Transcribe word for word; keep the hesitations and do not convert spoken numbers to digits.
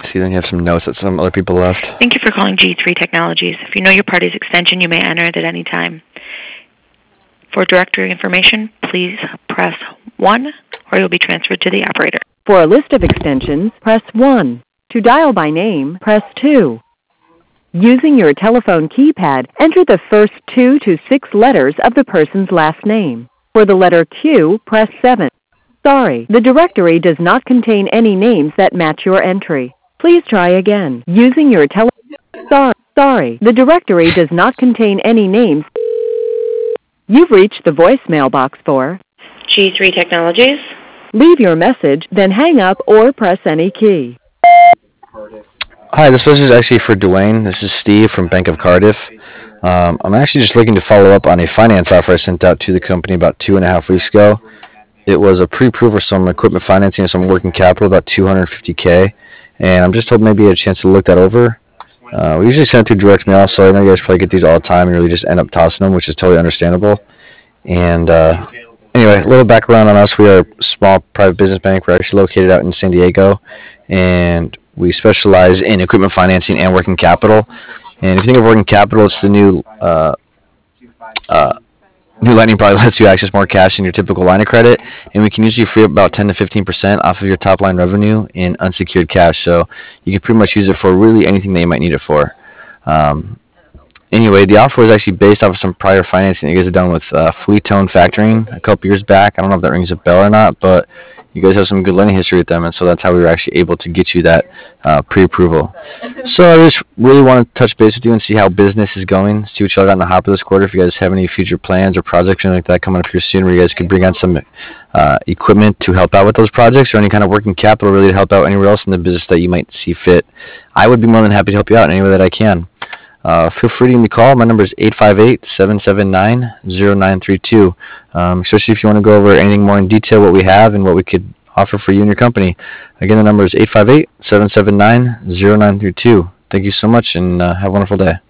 see, then you have some notes that some other people left. Thank you for calling G three Technologies. If you know your party's extension, you may enter it at any time. For directory information, please press one, or you'll be transferred to the operator. For a list of extensions, press one. To dial by name, press two. Using your telephone keypad, enter the first two to six letters of the person's last name. For the letter Q, press seven. Sorry, the directory does not contain any names that match your entry. Please try again. Using your tele... Sorry, sorry, the directory does not contain any names. You've reached the voicemail box for G three Technologies. Leave your message, then hang up or press any key. Hi, this message is actually for Dwayne. This is Steve from Bank of Cardiff. Um, I'm actually just looking to follow up on a finance offer I sent out to the company about two and a half weeks ago. It was a pre-approval for some equipment financing and some working capital, about two hundred fifty K, and I'm just hoping maybe you had a chance to look that over. Uh, we usually send it through direct mail, so I know you guys probably get these all the time and really just end up tossing them, which is totally understandable. And uh, anyway, a little background on us. We are a small private business bank. We're actually located out in San Diego, and we specialize in equipment financing and working capital. And if you think of working capital, it's the new uh, uh, new lending product that lets you access more cash in your typical line of credit. And we can usually free up about ten to fifteen percent off of your top line revenue in unsecured cash. So you can pretty much use it for really anything that you might need it for. Um, anyway, the offer was actually based off of some prior financing that you guys have done with uh, Fleetone Factoring a couple years back. I don't know if that rings a bell or not, but you guys have some good lending history with them, and so that's how we were actually able to get you that uh, pre-approval. So I just really want to touch base with you and see how business is going, see what y'all got in the hopper this quarter, if you guys have any future plans or projects or anything like that coming up here soon where you guys could bring on some uh, equipment to help out with those projects or any kind of working capital really to help out anywhere else in the business that you might see fit. I would be more than happy to help you out in any way that I can. Uh, feel free to give me a call. My number is eight five eight, seven seven nine, zero nine three two. Um, especially if you want to go over anything more in detail, what we have and what we could offer for you and your company. Again, the number is eight five eight, seven seven nine, zero nine three two. Thank you so much, and uh, have a wonderful day.